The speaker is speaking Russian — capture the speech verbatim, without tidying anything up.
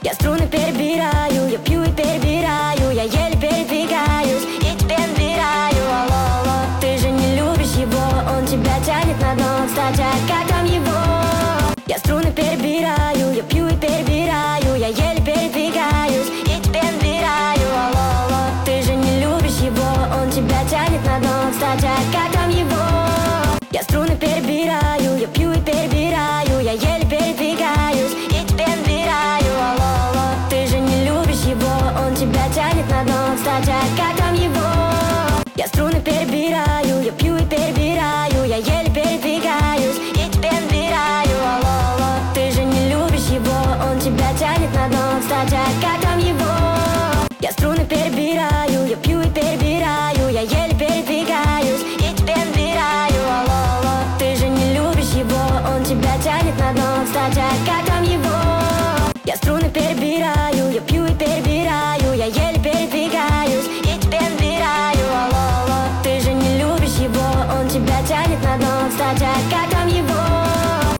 Я струны перебираю, я пью и перебираю, я еле передвигаюсь и тебе набираю. Алло, алло, ты же не любишь его, он тебя тянет на дно. Кстати, а как там его? Я струны перебираю, я пью и перебираю, я еле передвигаюсь и тебе набираю. Алло, алло, ты же не любишь его, он тебя тянет на дно. Кстати, а как там его? Я струны перебираю, я пью и перебираю, я еле передвигаюсь и тебе набираю. Алло, алло, ты же не любишь его, он тебя тянет на дно. Кстати, а как там его? Я струны перебираю, я пью и перебираю, я еле передвигаюсь и тебе набираю. Алло, алло, ты же не любишь его, он тебя тянет на дно. Кстати, а как там его? Я струны перебираю, я пью и перебираю, я еле передвигаюсь и тебе набираю. Алло, алло, ты же не любишь его, он тебя тянет на дно. Кстати, а как там его? Я струны перебираю, я пью и перебираю, я еле передвигаюсь и тебе набираю. Алло, алло, ты же не любишь его, он тебя тянет на дно. Кстати, а как